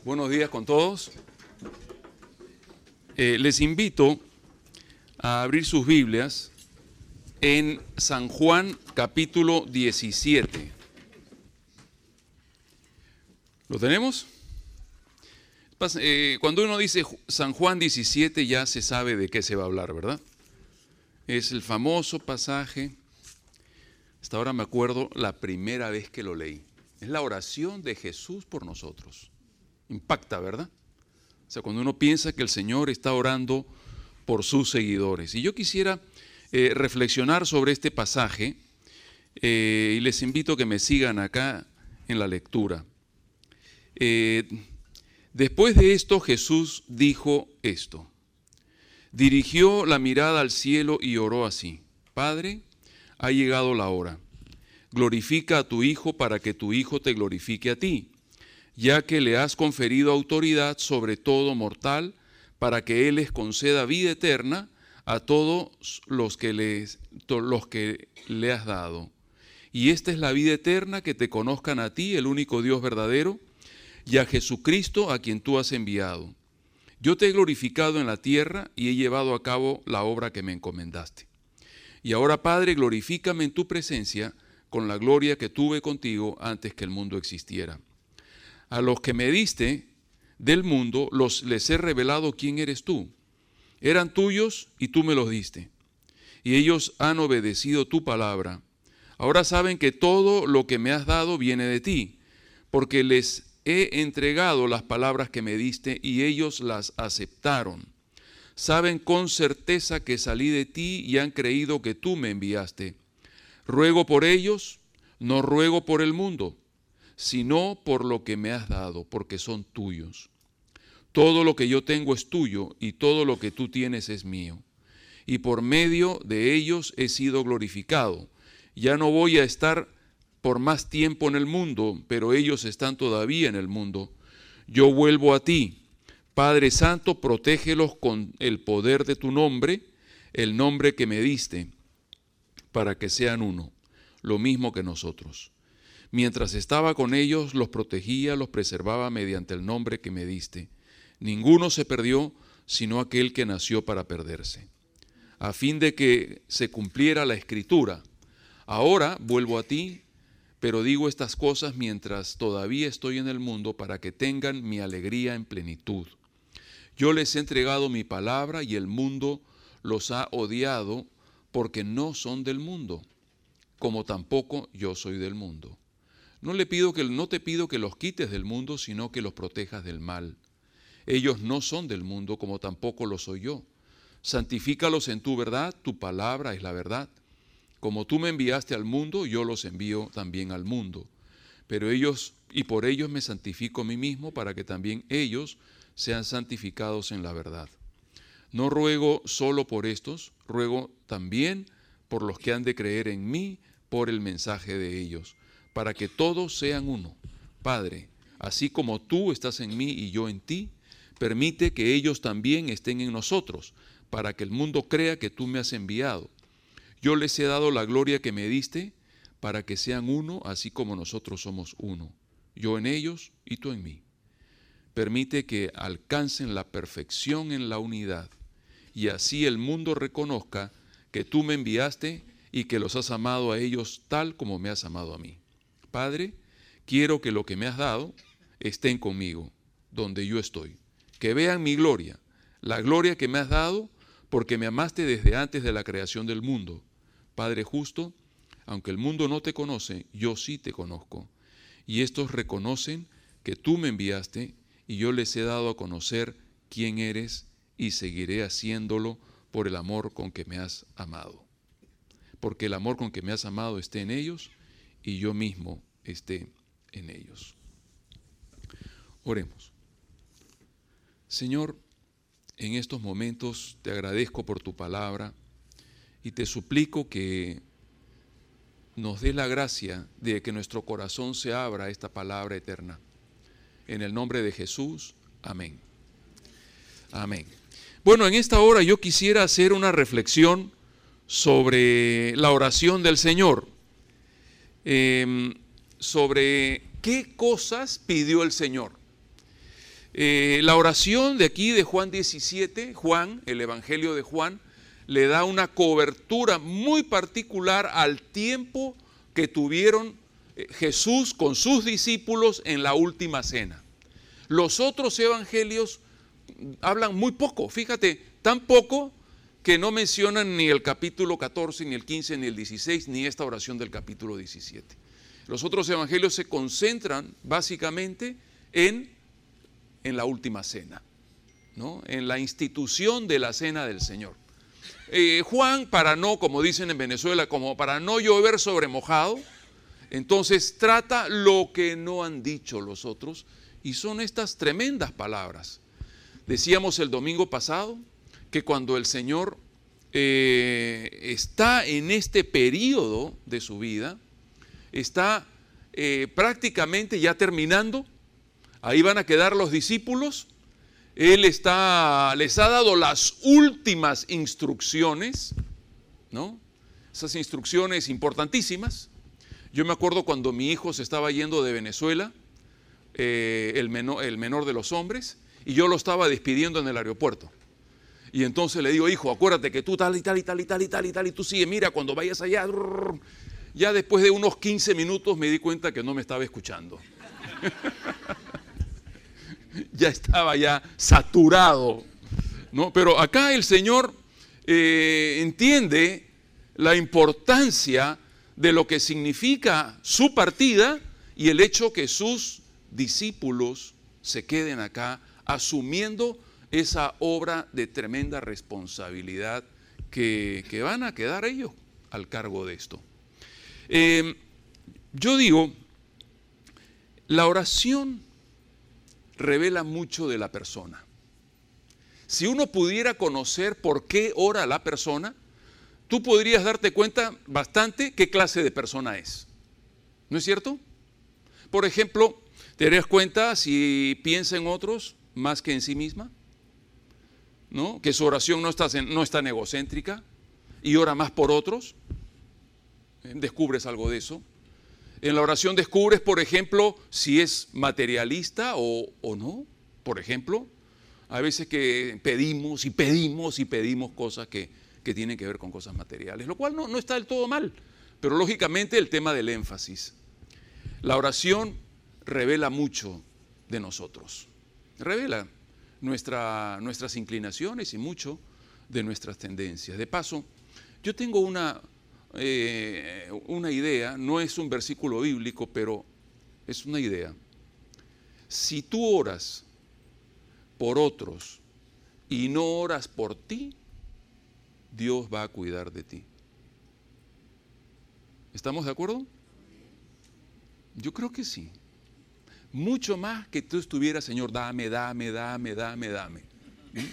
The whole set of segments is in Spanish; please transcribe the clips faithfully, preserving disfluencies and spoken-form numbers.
Buenos días con todos. Eh, les invito a abrir sus Biblias en San Juan capítulo diecisiete. ¿Lo tenemos? Eh, cuando uno dice San Juan diecisiete ya se sabe de qué se va a hablar, ¿verdad? Es el famoso pasaje, hasta ahora me acuerdo la primera vez que lo leí. Es la oración de Jesús por nosotros. Impacta, ¿verdad? O sea, cuando uno piensa que el Señor está orando por sus seguidores. Y yo quisiera eh, reflexionar sobre este pasaje eh, y les invito a que me sigan acá en la lectura. Eh, después de esto Jesús dijo esto. Dirigió la mirada al cielo y oró así: Padre, ha llegado la hora. Glorifica a tu Hijo para que tu Hijo te glorifique a ti, ya que le has conferido autoridad sobre todo mortal, para que Él les conceda vida eterna a todos los que, les, los que le has dado. Y esta es la vida eterna, que te conozcan a ti, el único Dios verdadero, y a Jesucristo, a quien tú has enviado. Yo te he glorificado en la tierra y he llevado a cabo la obra que me encomendaste. Y ahora, Padre, glorifícame en tu presencia con la gloria que tuve contigo antes que el mundo existiera. A los que me diste del mundo, los, les he revelado quién eres tú. Eran tuyos y tú me los diste. Y ellos han obedecido tu palabra. Ahora saben que todo lo que me has dado viene de ti, porque les he entregado las palabras que me diste y ellos las aceptaron. Saben con certeza que salí de ti y han creído que tú me enviaste. Ruego por ellos, no ruego por el mundo, sino por lo que me has dado, porque son tuyos. Todo lo que yo tengo es tuyo y todo lo que tú tienes es mío. Y por medio de ellos he sido glorificado. Ya no voy a estar por más tiempo en el mundo, pero ellos están todavía en el mundo. Yo vuelvo a ti. Padre Santo, protégelos con el poder de tu nombre, el nombre que me diste, para que sean uno, lo mismo que nosotros. Mientras estaba con ellos, los protegía, los preservaba mediante el nombre que me diste. Ninguno se perdió, sino aquel que nació para perderse, a fin de que se cumpliera la Escritura. Ahora vuelvo a ti, pero digo estas cosas mientras todavía estoy en el mundo, para que tengan mi alegría en plenitud. Yo les he entregado mi palabra y el mundo los ha odiado, porque no son del mundo, como tampoco yo soy del mundo. No le pido que, no te pido que los quites del mundo, sino que los protejas del mal. Ellos no son del mundo, como tampoco lo soy yo. Santifícalos en tu verdad, tu palabra es la verdad. Como tú me enviaste al mundo, yo los envío también al mundo. Pero ellos, y por ellos me santifico a mí mismo, para que también ellos sean santificados en la verdad. No ruego solo por estos, ruego también por los que han de creer en mí por el mensaje de ellos, para que todos sean uno. Padre, así como tú estás en mí y yo en ti, permite que ellos también estén en nosotros, para que el mundo crea que tú me has enviado. Yo les he dado la gloria que me diste, para que sean uno, así como nosotros somos uno. Yo en ellos y tú en mí. Permite que alcancen la perfección en la unidad, y así el mundo reconozca que tú me enviaste y que los has amado a ellos tal como me has amado a mí. Padre, quiero que lo que me has dado estén conmigo, donde yo estoy. Que vean mi gloria, la gloria que me has dado, porque me amaste desde antes de la creación del mundo. Padre justo, aunque el mundo no te conoce, yo sí te conozco. Y estos reconocen que tú me enviaste, y yo les he dado a conocer quién eres, y seguiré haciéndolo por el amor con que me has amado. Porque el amor con que me has amado esté en ellos, y yo mismo esté en ellos. Oremos. Señor, en estos momentos te agradezco por tu palabra, y te suplico que nos dé la gracia de que nuestro corazón se abra a esta palabra eterna. En el nombre de Jesús, amén. Amén. Bueno, en esta hora yo quisiera hacer una reflexión sobre la oración del Señor, eh, sobre qué cosas pidió el Señor. Eh, la oración de aquí de Juan diecisiete, Juan, el Evangelio de Juan, le da una cobertura muy particular al tiempo que tuvieron Jesús con sus discípulos en la última cena. Los otros evangelios hablan muy poco, fíjate, tan poco que no mencionan ni el capítulo catorce, ni el quince, ni el dieciséis, ni esta oración del capítulo diecisiete. Los otros evangelios se concentran básicamente en, en la última cena, ¿no? En la institución de la cena del Señor. Eh, Juan, para no, como dicen en Venezuela, como para no llover sobre mojado, entonces trata lo que no han dicho los otros, y son estas tremendas palabras. Decíamos el domingo pasado que cuando el Señor eh, está en este periodo de su vida, está eh, prácticamente ya terminando, ahí van a quedar los discípulos, Él está, les ha dado las últimas instrucciones, ¿no? Esas instrucciones importantísimas. Yo me acuerdo cuando mi hijo se estaba yendo de Venezuela, eh, el, menor, el menor de los hombres, y yo lo estaba despidiendo en el aeropuerto. Y entonces le digo, hijo, acuérdate que tú tal y tal y tal y tal y tal y tal, y tú sigue, mira, cuando vayas allá. Ya después de unos quince minutos me di cuenta que no me estaba escuchando. Ya estaba ya saturado, ¿no? Pero acá el Señor eh, entiende la importancia de lo que significa su partida y el hecho que sus discípulos se queden acá asumiendo esa obra de tremenda responsabilidad que, que van a quedar ellos al cargo de esto. Eh, yo digo, la oración revela mucho de la persona. Si uno pudiera conocer por qué ora la persona, tú podrías darte cuenta bastante qué clase de persona es. ¿No es cierto? Por ejemplo, ¿te darías cuenta si piensa en otros más que en sí misma? ¿No? Que su oración no está, no es tan egocéntrica y ora más por otros. ¿Descubres algo de eso? En la oración descubres, por ejemplo, si es materialista o, o no. Por ejemplo, a veces que pedimos y pedimos y pedimos cosas que, que tienen que ver con cosas materiales, lo cual no, no está del todo mal, pero lógicamente el tema del énfasis. La oración revela mucho de nosotros, revela nuestra, nuestras inclinaciones y mucho de nuestras tendencias. De paso, yo tengo una... Eh, una idea, no es un versículo bíblico, pero es una idea. Si tú oras por otros y no oras por ti, Dios va a cuidar de ti. ¿Estamos de acuerdo? Yo creo que sí. Mucho más que tú estuvieras, Señor, dame, dame, dame, dame, dame. ¿Mm?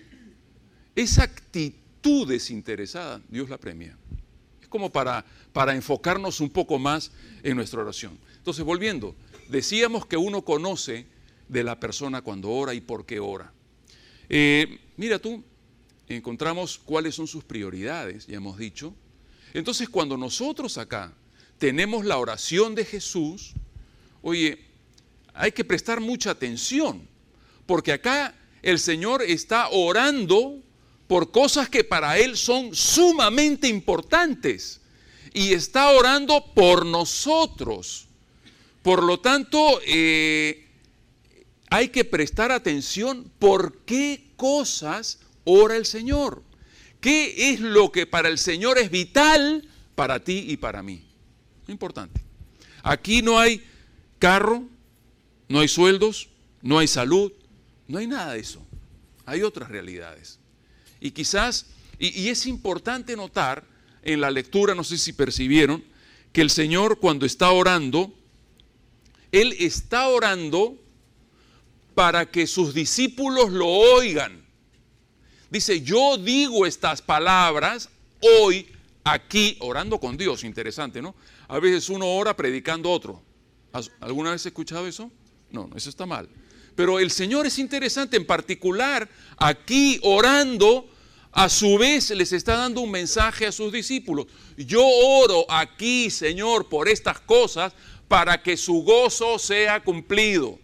Esa actitud desinteresada, Dios la premia. Como para, para enfocarnos un poco más en nuestra oración. Entonces, volviendo, decíamos que uno conoce de la persona cuando ora y por qué ora. Eh, mira tú, encontramos cuáles son sus prioridades, ya hemos dicho. Entonces, cuando nosotros acá tenemos la oración de Jesús, oye, hay que prestar mucha atención, porque acá el Señor está orando por cosas que para Él son sumamente importantes y está orando por nosotros. Por lo tanto, eh, hay que prestar atención por qué cosas ora el Señor. ¿Qué es lo que para el Señor es vital para ti y para mí? Importante. Aquí no hay carro, no hay sueldos, no hay salud, no hay nada de eso. Hay otras realidades. Y quizás, y, y es importante notar en la lectura, no sé si percibieron, que el Señor cuando está orando, Él está orando para que sus discípulos lo oigan. Dice, yo digo estas palabras hoy, aquí, orando con Dios. Interesante, ¿no? A veces uno ora predicando a otro. ¿Alguna vez has escuchado eso? No, eso está mal. Pero el Señor es interesante, en particular, aquí orando, a su vez les está dando un mensaje a sus discípulos. Yo oro aquí, Señor, por estas cosas, para que su gozo sea cumplido.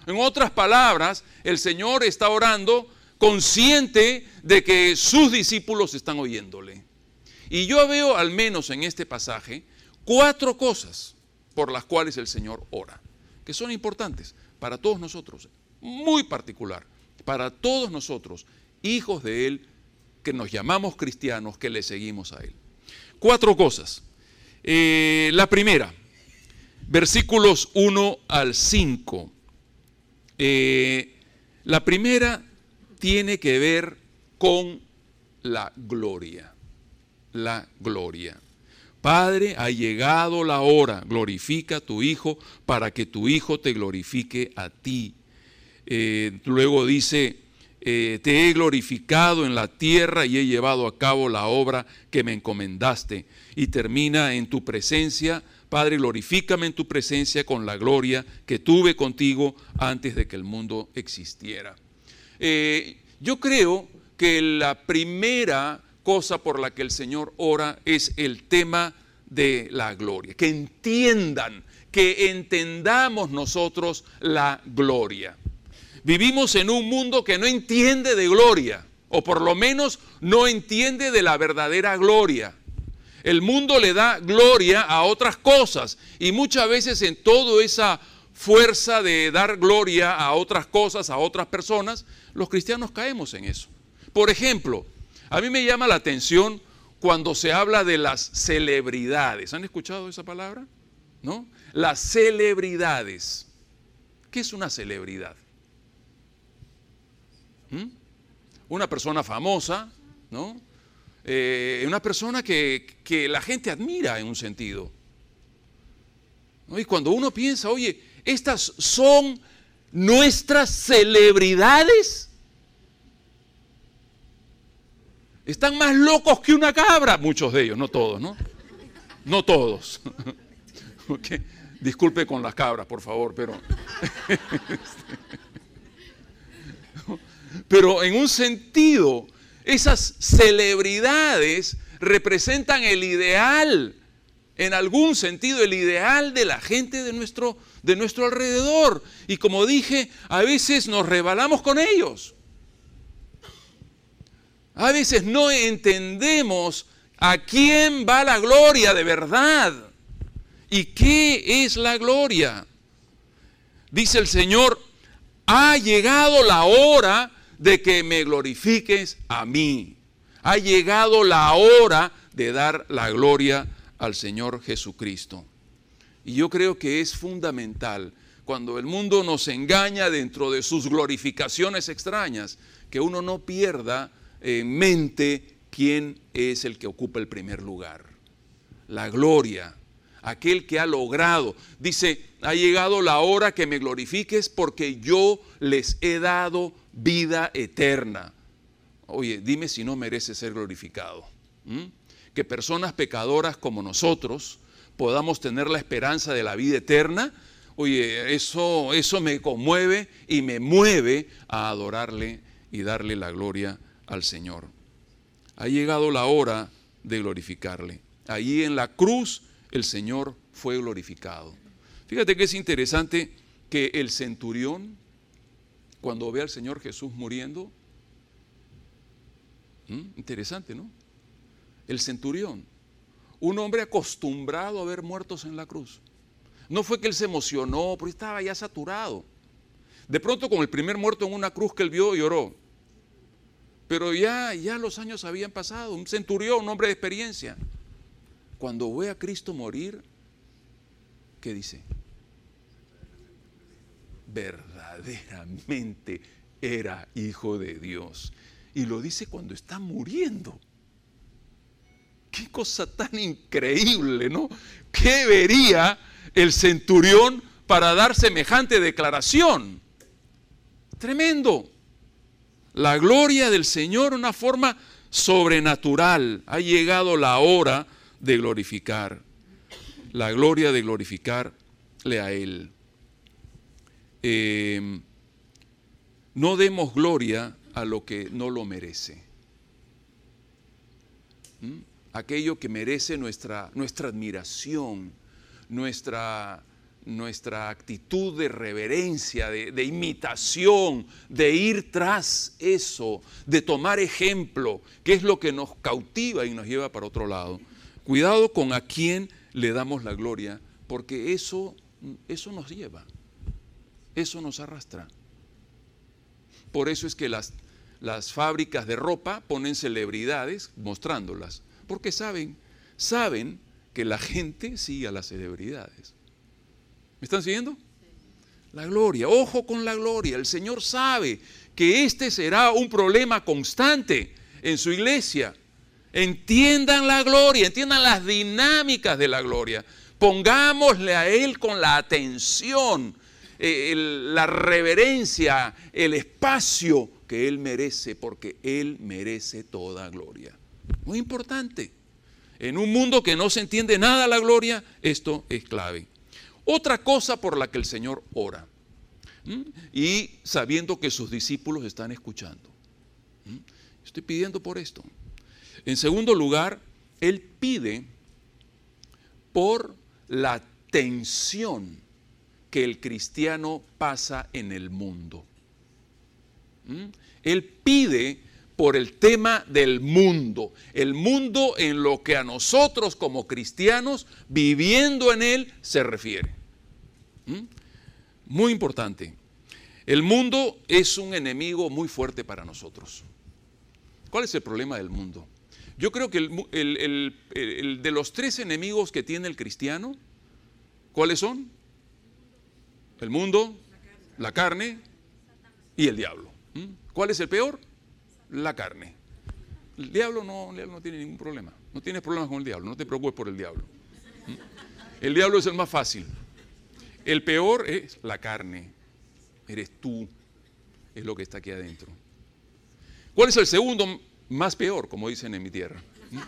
En otras palabras, el Señor está orando consciente de que sus discípulos están oyéndole. Y yo veo al menos en este pasaje cuatro cosas por las cuales el Señor ora, que son importantes para todos nosotros, muy particular, para todos nosotros, hijos de Él, que nos llamamos cristianos, que le seguimos a Él. Cuatro cosas. Eh, la primera, versículos uno al cinco. Eh, la primera tiene que ver con la gloria. La gloria. Padre, ha llegado la hora, glorifica a tu Hijo para que tu Hijo te glorifique a ti. Eh, luego dice, eh, te he glorificado en la tierra y he llevado a cabo la obra que me encomendaste. Y termina en tu presencia, Padre, glorifícame en tu presencia con la gloria que tuve contigo antes de que el mundo existiera. Eh, yo creo que la primera cosa por la que el Señor ora es el tema de la gloria. Que entiendan, que entendamos nosotros la gloria. Vivimos en un mundo que no entiende de gloria, o por lo menos no entiende de la verdadera gloria. El mundo le da gloria a otras cosas y muchas veces en toda esa fuerza de dar gloria a otras cosas, a otras personas, los cristianos caemos en eso. Por ejemplo, a mí me llama la atención cuando se habla de las celebridades. ¿Han escuchado esa palabra? ¿No? Las celebridades. ¿Qué es una celebridad? ¿Mm? Una persona famosa, ¿no? Eh, una persona que, que la gente admira en un sentido, ¿no? Y cuando uno piensa, oye, estas son nuestras celebridades, están más locos que una cabra, muchos de ellos, no todos, ¿no? No todos. Okay. Disculpe con las cabras, por favor, pero... pero en un sentido, esas celebridades representan el ideal, en algún sentido, el ideal de la gente de nuestro, de nuestro alrededor. Y como dije, a veces nos rebalamos con ellos. A veces no entendemos a quién va la gloria de verdad. ¿Y qué es la gloria? Dice el Señor, ha llegado la hora de que me glorifiques a mí. Ha llegado la hora de dar la gloria al Señor Jesucristo. Y yo creo que es fundamental, cuando el mundo nos engaña dentro de sus glorificaciones extrañas, que uno no pierda en mente quién es el que ocupa el primer lugar. La gloria, aquel que ha logrado. Dice, ha llegado la hora que me glorifiques porque yo les he dado vida eterna. Oye, dime si no merece ser glorificado. ¿Mm? Que personas pecadoras como nosotros podamos tener la esperanza de la vida eterna. Oye, eso, eso me conmueve y me mueve a adorarle y darle la gloria al Señor. Ha llegado la hora de glorificarle. Allí en la cruz el Señor fue glorificado. Fíjate que es interesante que el centurión, cuando ve al Señor Jesús muriendo, ¿Mm? interesante, ¿no? El centurión, un hombre acostumbrado a ver muertos en la cruz. No fue que él se emocionó, porque estaba ya saturado. De pronto con el primer muerto en una cruz que él vio, lloró. Pero ya, ya los años habían pasado. Un centurión, un hombre de experiencia. Cuando ve a Cristo morir, ¿qué dice? Verdaderamente era hijo de Dios. Y lo dice cuando está muriendo. Qué cosa tan increíble, ¿no? ¿Qué vería el centurión para dar semejante declaración? Tremendo. La gloria del Señor, una forma sobrenatural. Ha llegado la hora de glorificar. La gloria de glorificarle a Él. Eh, no demos gloria a lo que no lo merece. ¿Mm? Aquello que merece nuestra, nuestra admiración, nuestra, nuestra actitud de reverencia, de, de imitación, de ir tras eso, de tomar ejemplo, que es lo que nos cautiva y nos lleva para otro lado. Cuidado con a quién le damos la gloria, porque eso, eso nos lleva, eso nos arrastra. Por eso es que las, las fábricas de ropa ponen celebridades mostrándolas, porque saben, saben que la gente sigue a las celebridades. ¿Me están siguiendo? La gloria, ojo con la gloria. El Señor sabe que este será un problema constante en su iglesia. Entiendan la gloria, entiendan las dinámicas de la gloria. Pongámosle a Él con la atención, eh, el, la reverencia, el espacio que Él merece, porque Él merece toda gloria. Muy importante. En un mundo que no se entiende nada la gloria, esto es clave. Otra cosa por la que el Señor ora, ¿m? Y sabiendo que sus discípulos están escuchando. ¿M? Estoy pidiendo por esto. En segundo lugar, Él pide por la tensión que el cristiano pasa en el mundo. ¿M? Él pide por el tema del mundo, el mundo en lo que a nosotros como cristianos, viviendo en él, se refiere. ¿Mm? Muy importante. El mundo es un enemigo muy fuerte para nosotros. ¿Cuál es el problema del mundo? Yo creo que el, el, el, el de los tres enemigos que tiene el cristiano, ¿cuáles son? El mundo, la carne y el diablo. ¿Mm? ¿Cuál es el peor? La carne. El diablo no, el diablo no tiene ningún problema. No tienes problemas con el diablo, no te preocupes por el diablo. ¿Mm? El diablo es el más fácil. El peor es la carne. Eres tú, es lo que está aquí adentro. ¿Cuál es el segundo más peor, como dicen en mi tierra? ¿Mm?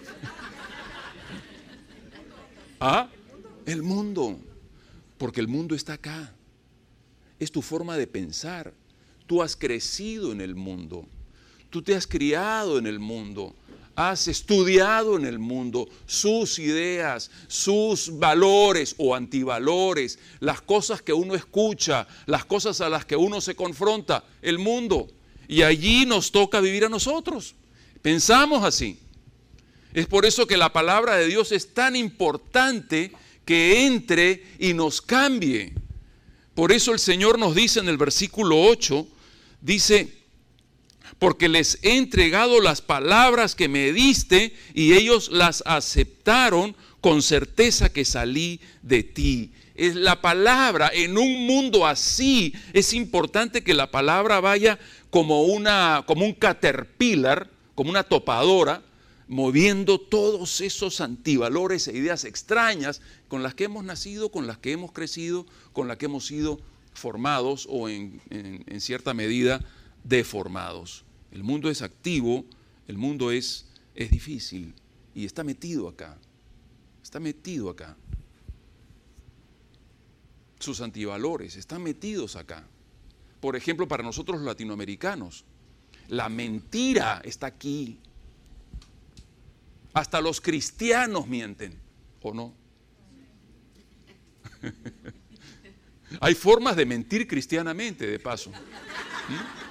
¿Ah? El mundo. Porque el mundo está acá. Es tu forma de pensar. Tú has crecido en el mundo. Tú te has criado en el mundo, has estudiado en el mundo sus ideas, sus valores o antivalores, las cosas que uno escucha, las cosas a las que uno se confronta, el mundo. Y allí nos toca vivir a nosotros. Pensamos así. Es por eso que la palabra de Dios es tan importante que entre y nos cambie. Por eso el Señor nos dice en el versículo ocho, dice: porque les he entregado las palabras que me diste y ellos las aceptaron con certeza que salí de ti. Es la palabra, en un mundo así, es importante que la palabra vaya como, una, como un caterpillar, como una topadora, moviendo todos esos antivalores e ideas extrañas con las que hemos nacido, con las que hemos crecido, con las que hemos sido formados o en, en, en cierta medida deformados. El mundo es activo, el mundo es, es difícil y está metido acá, está metido acá. Sus antivalores están metidos acá. Por ejemplo, para nosotros los latinoamericanos, la mentira está aquí. Hasta los cristianos mienten, ¿o no? Hay formas de mentir cristianamente, de paso. ¿Mm?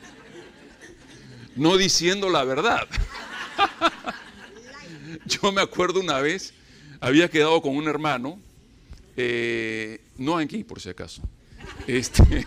No diciendo la verdad. Yo me acuerdo una vez, había quedado con un hermano, eh, no aquí por si acaso, este,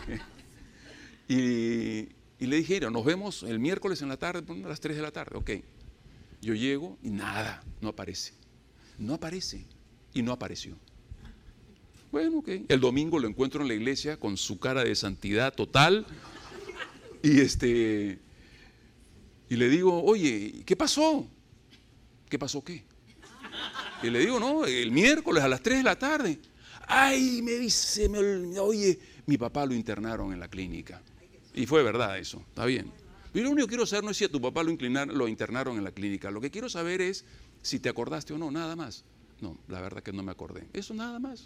y, y le dije, nos vemos el miércoles en la tarde, a las tres de la tarde, ok. Yo llego y nada, no aparece, no aparece y no apareció. Bueno, ok. El domingo lo encuentro en la iglesia con su cara de santidad total y este... Y le digo, oye, ¿qué pasó? ¿Qué pasó qué? Y le digo, no, el miércoles a las tres de la tarde. Ay, me dice, me, oye, mi papá lo internaron en la clínica. Y fue verdad eso, está bien. Pero lo único que quiero saber no es si a tu papá lo, lo internaron en la clínica. Lo que quiero saber es si te acordaste o no, nada más. No, la verdad que no me acordé. Eso nada más.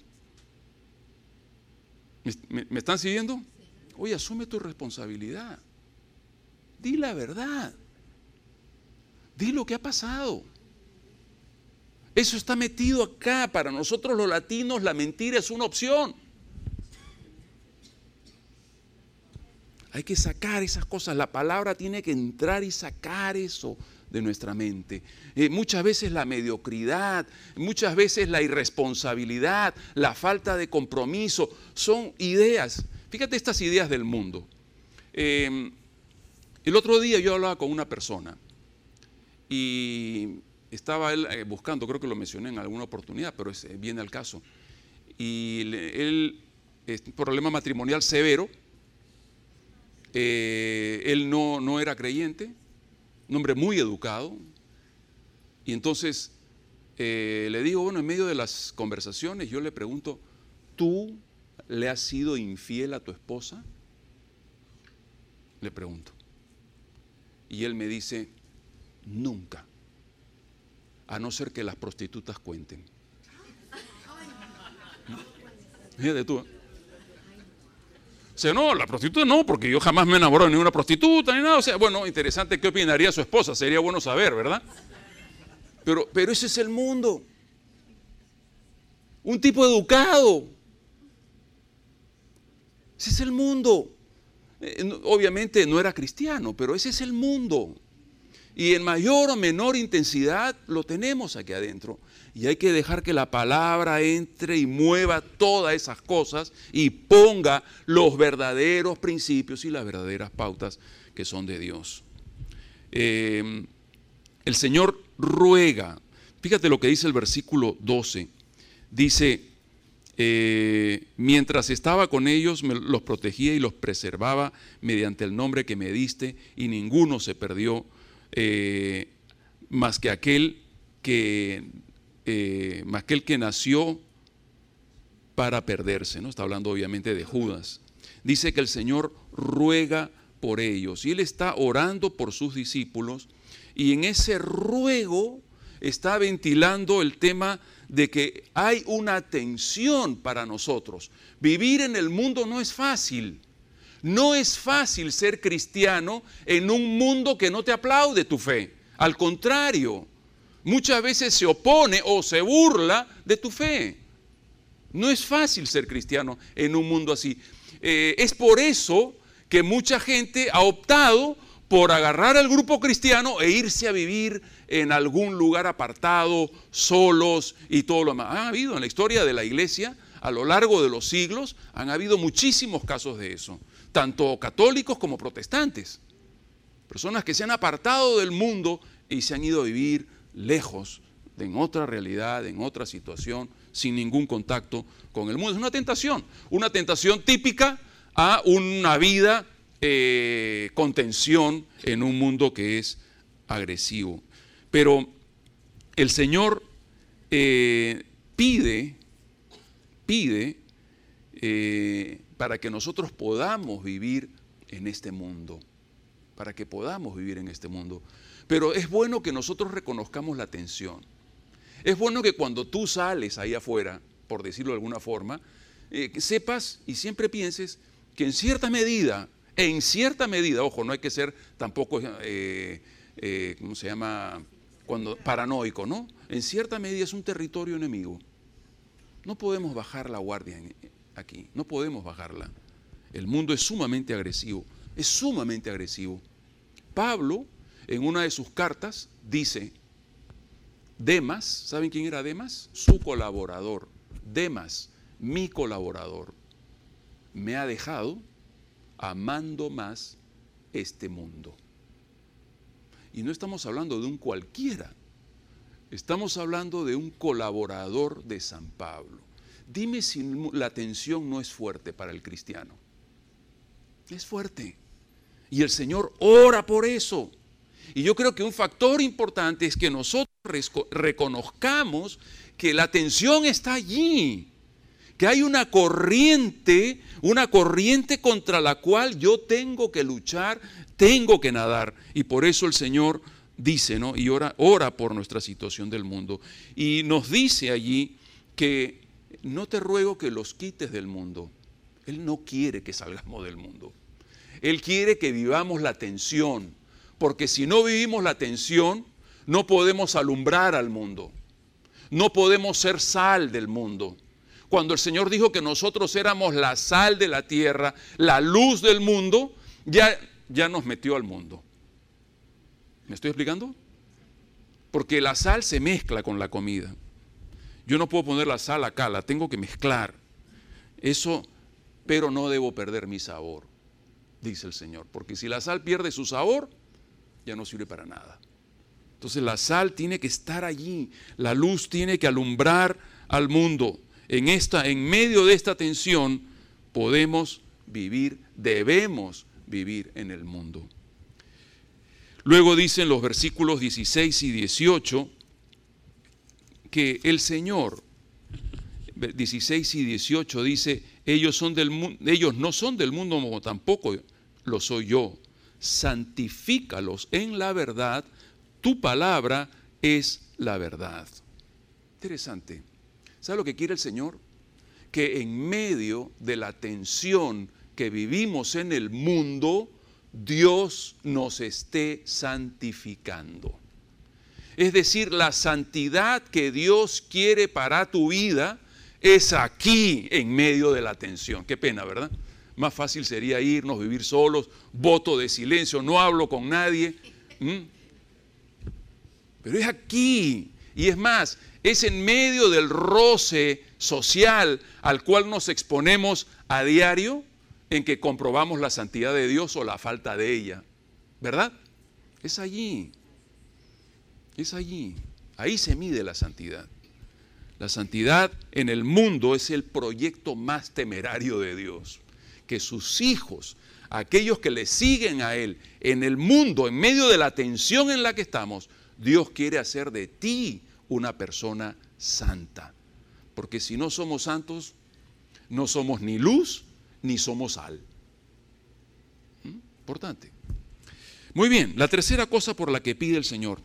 ¿Me, me, me están siguiendo? Oye, asume tu responsabilidad. Di la verdad. Di lo que ha pasado. Eso está metido acá. Para nosotros los latinos la mentira es una opción. Hay que sacar esas cosas. La palabra tiene que entrar y sacar eso de nuestra mente. Eh, muchas veces la mediocridad, muchas veces la irresponsabilidad, la falta de compromiso, son ideas. Fíjate estas ideas del mundo. Eh, el otro día yo hablaba con una persona y estaba él eh, buscando, creo que lo mencioné en alguna oportunidad, pero es, eh, viene al caso. Y le, él, es un problema matrimonial severo, eh, él no, no era creyente, un hombre muy educado, y entonces eh, le digo, bueno, en medio de las conversaciones yo le pregunto, ¿tú le has sido infiel a tu esposa? Le pregunto. Y él me dice, nunca, a no ser que las prostitutas cuenten. Fíjate tú, ¿eh? O sea, no, la prostituta no, porque yo jamás me enamoro de ninguna prostituta ni nada. O sea, bueno, interesante, ¿qué opinaría su esposa? Sería bueno saber, ¿verdad? Pero, pero ese es el mundo. Un tipo educado. Ese es el mundo. Eh, obviamente no era cristiano, pero ese es el mundo. Y en mayor o menor intensidad lo tenemos aquí adentro. Y hay que dejar que la palabra entre y mueva todas esas cosas y ponga los verdaderos principios y las verdaderas pautas que son de Dios. Eh, el Señor ruega. Fíjate lo que dice el versículo doce. Dice, eh, mientras estaba con ellos, me los protegía y los preservaba mediante el nombre que me diste, y ninguno se perdió, eh, más que aquel que... Eh, más que el que nació para perderse, ¿no? Está hablando obviamente de Judas. Dice que el Señor ruega por ellos y Él está orando por sus discípulos, y en ese ruego está ventilando el tema de que hay una tensión para nosotros. Vivir en el mundo no es fácil. No es fácil ser cristiano en un mundo que no te aplaude tu fe. Al contrario, muchas veces se opone o se burla de tu fe. No es fácil ser cristiano en un mundo así. Eh, es por eso que mucha gente ha optado por agarrar al grupo cristiano e irse a vivir en algún lugar apartado, solos y todo lo demás. Ha habido en la historia de la iglesia, a lo largo de los siglos, han habido muchísimos casos de eso, tanto católicos como protestantes. Personas que se han apartado del mundo y se han ido a vivir lejos, en otra realidad, en otra situación, sin ningún contacto con el mundo. Es una tentación, una tentación típica a una vida eh, con tensión en un mundo que es agresivo. Pero el Señor eh, pide, pide eh, para que nosotros podamos vivir en este mundo, para que podamos vivir en este mundo. Pero es bueno que nosotros reconozcamos la tensión. Es bueno que cuando tú sales ahí afuera, por decirlo de alguna forma, eh, que sepas y siempre pienses que en cierta medida, en cierta medida, ojo, no hay que ser tampoco, eh, eh, ¿cómo se llama? Cuando, paranoico, ¿no? En cierta medida es un territorio enemigo. No podemos bajar la guardia en, aquí, no podemos bajarla. El mundo es sumamente agresivo, es sumamente agresivo. Pablo, en una de sus cartas, dice, Demas, ¿saben quién era Demas? Su colaborador. Demas, mi colaborador, me ha dejado amando más este mundo. Y no estamos hablando de un cualquiera, estamos hablando de un colaborador de San Pablo. Dime si la tensión no es fuerte para el cristiano. Es fuerte. Y el Señor ora por eso. Y yo creo que un factor importante es que nosotros reconozcamos que la tensión está allí, que hay una corriente, una corriente contra la cual yo tengo que luchar, tengo que nadar. Y por eso el Señor dice, ¿no? Y ora, ora por nuestra situación del mundo. Y nos dice allí que no te ruego que los quites del mundo. Él no quiere que salgamos del mundo. Él quiere que vivamos la tensión. Porque si no vivimos la tensión, no podemos alumbrar al mundo. No podemos ser sal del mundo. Cuando el Señor dijo que nosotros éramos la sal de la tierra, la luz del mundo, ya, ya nos metió al mundo. ¿Me estoy explicando? Porque la sal se mezcla con la comida. Yo no puedo poner la sal acá, la tengo que mezclar. Eso, pero no debo perder mi sabor, dice el Señor. Porque si la sal pierde su sabor, ya no sirve para nada. Entonces la sal tiene que estar allí, la luz tiene que alumbrar al mundo. En esta, en medio de esta tensión, podemos vivir, debemos vivir en el mundo. Luego dicen los versículos dieciséis y dieciocho que el Señor, dieciséis y dieciocho dice, ellos, son del, ellos no son del mundo como tampoco lo soy yo. Santifícalos en la verdad, tu palabra es la verdad. Interesante. ¿Sabe lo que quiere el Señor? Que en medio de la tensión que vivimos en el mundo, Dios nos esté santificando. Es decir, la santidad que Dios quiere para tu vida es aquí en medio de la tensión. Qué pena, ¿verdad? Más fácil sería irnos, vivir solos, voto de silencio, no hablo con nadie. ¿Mm? Pero es aquí. Y es más, es en medio del roce social al cual nos exponemos a diario en que comprobamos la santidad de Dios o la falta de ella. ¿Verdad? Es allí. Es allí. Ahí se mide la santidad. La santidad en el mundo es el proyecto más temerario de Dios. Que sus hijos, aquellos que le siguen a Él, en el mundo, en medio de la tensión en la que estamos, Dios quiere hacer de ti una persona santa. Porque si no somos santos, no somos ni luz, ni somos sal. ¿Mm? Importante. Muy bien, la tercera cosa por la que pide el Señor.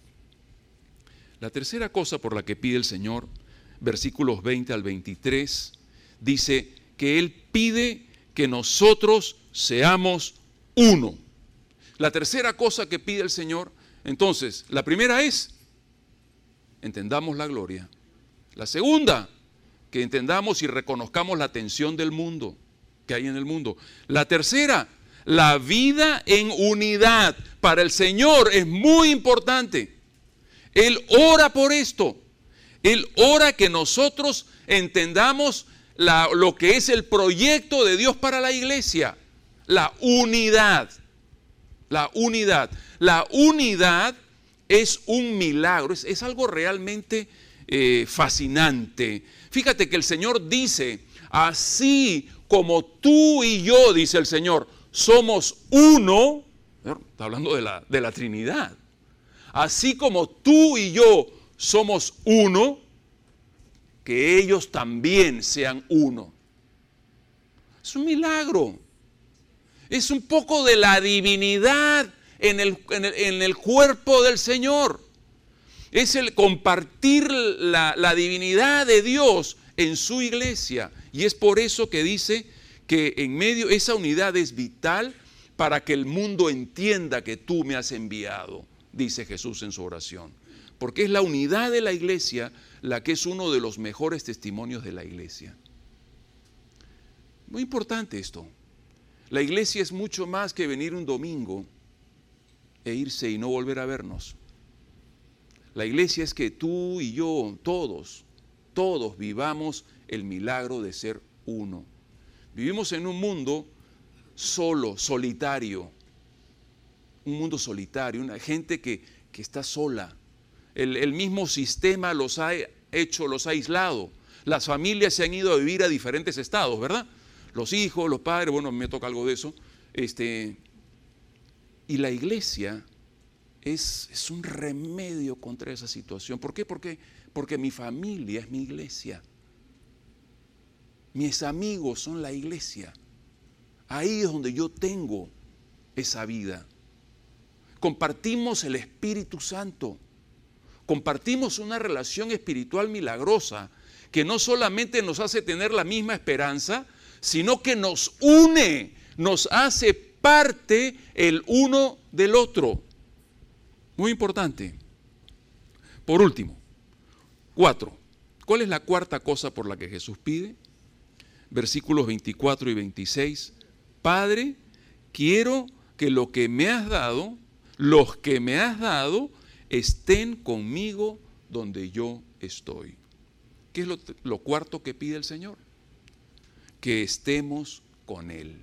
La tercera cosa por la que pide el Señor, versículos veinte al veintitrés, dice que Él pide que nosotros seamos uno. La tercera cosa que pide el Señor, entonces, la primera es, entendamos la gloria. La segunda, que entendamos y reconozcamos la tensión del mundo, que hay en el mundo. La tercera, la vida en unidad. Para el Señor es muy importante. Él ora por esto. Él ora que nosotros entendamos la, lo que es el proyecto de Dios para la iglesia. La unidad. La unidad. La unidad es un milagro. Es, es algo realmente eh, fascinante. Fíjate que el Señor dice, así como tú y yo, dice el Señor, somos uno. Está hablando de la, de la Trinidad. Así como tú y yo somos uno, que ellos también sean uno. Es un milagro. Es un poco de la divinidad en el, en el, en el cuerpo del Señor. Es el compartir la, la divinidad de Dios en su iglesia. Y es por eso que dice que en medio, esa unidad es vital para que el mundo entienda que tú me has enviado, dice Jesús en su oración. Porque es la unidad de la iglesia la que es uno de los mejores testimonios de la iglesia. Muy importante esto. La iglesia es mucho más que venir un domingo e irse y no volver a vernos. La iglesia es que tú y yo, todos, todos vivamos el milagro de ser uno. Vivimos en un mundo solo, solitario. Un mundo solitario, una gente que, que está sola. El, el mismo sistema los ha hecho, los ha aislado. Las familias se han ido a vivir a diferentes estados, ¿verdad? Los hijos, los padres, bueno, me toca algo de eso. Este, y la iglesia es, es un remedio contra esa situación. ¿Por qué? Porque, porque mi familia es mi iglesia. Mis amigos son la iglesia. Ahí es donde yo tengo esa vida. Compartimos el Espíritu Santo. Compartimos una relación espiritual milagrosa que no solamente nos hace tener la misma esperanza, sino que nos une, nos hace parte el uno del otro. Muy importante. Por último, cuatro. ¿Cuál es la cuarta cosa por la que Jesús pide? Versículos veinticuatro y veintiséis. Padre, quiero que lo que me has dado, los que me has dado, estén conmigo donde yo estoy. ¿Qué es lo, lo cuarto que pide el Señor? Que estemos con Él.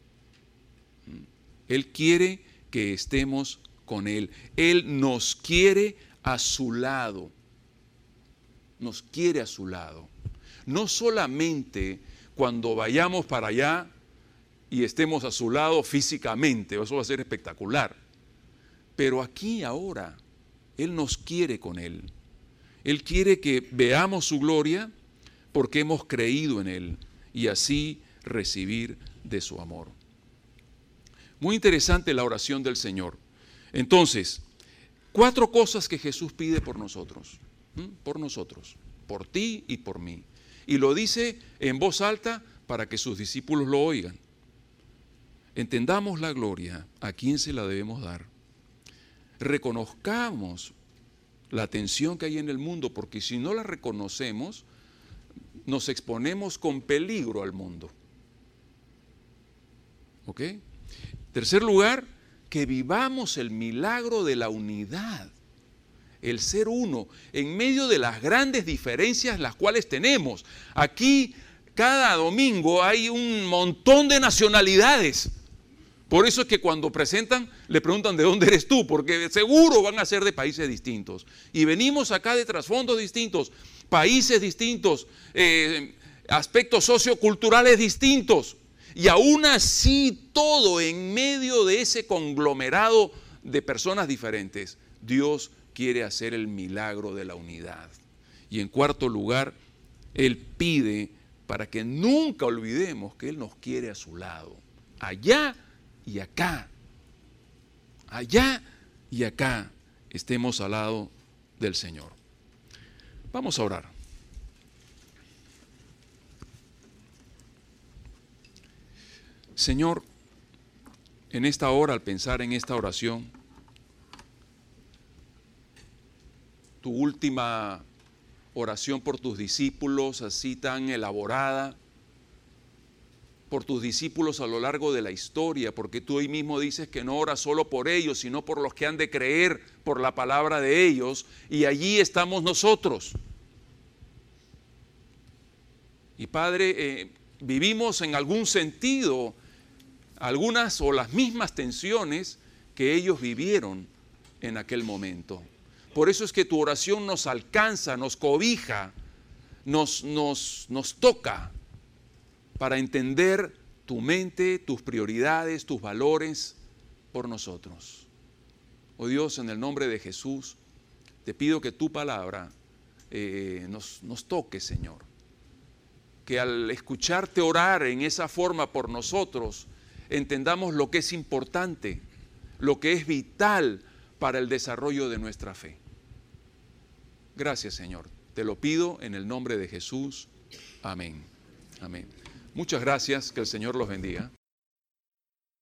Él quiere que estemos con Él. Él nos quiere a su lado. Nos quiere a su lado. No solamente cuando vayamos para allá y estemos a su lado físicamente, eso va a ser espectacular. Pero aquí ahora, Él nos quiere con Él. Él quiere que veamos su gloria porque hemos creído en Él y así recibir de su amor. Muy interesante la oración del Señor. Entonces, cuatro cosas que Jesús pide por nosotros, ¿m? por nosotros, por ti y por mí. Y lo dice en voz alta para que sus discípulos lo oigan. Entendamos la gloria, a quién se la debemos dar. Reconozcamos la atención que hay en el mundo, porque si no la reconocemos, nos exponemos con peligro al mundo. ¿Ok? Tercer lugar, que vivamos el milagro de la unidad, el ser uno, en medio de las grandes diferencias las cuales tenemos. Aquí, cada domingo hay un montón de nacionalidades. Por eso es que cuando presentan, le preguntan de dónde eres tú, porque seguro van a ser de países distintos. Y venimos acá de trasfondos distintos, países distintos, eh, aspectos socioculturales distintos. Y aún así, todo en medio de ese conglomerado de personas diferentes, Dios quiere hacer el milagro de la unidad. Y en cuarto lugar, Él pide para que nunca olvidemos que Él nos quiere a su lado, allá y acá, allá y acá estemos al lado del Señor. Vamos a orar. Señor, en esta hora, al pensar en esta oración, tu última oración por tus discípulos, así tan elaborada, por tus discípulos a lo largo de la historia, porque tú hoy mismo dices que no oras solo por ellos, sino por los que han de creer por la palabra de ellos, y allí estamos nosotros. Y Padre, eh, vivimos en algún sentido algunas o las mismas tensiones que ellos vivieron en aquel momento. Por eso es que tu oración nos alcanza, nos cobija, nos, nos, nos toca para entender tu mente, tus prioridades, tus valores por nosotros. Oh Dios, en el nombre de Jesús, te pido que tu palabra eh, nos, nos toque, Señor. Que al escucharte orar en esa forma por nosotros, entendamos lo que es importante, lo que es vital para el desarrollo de nuestra fe. Gracias, Señor. Te lo pido en el nombre de Jesús. Amén. Amén. Muchas gracias. Que el Señor los bendiga.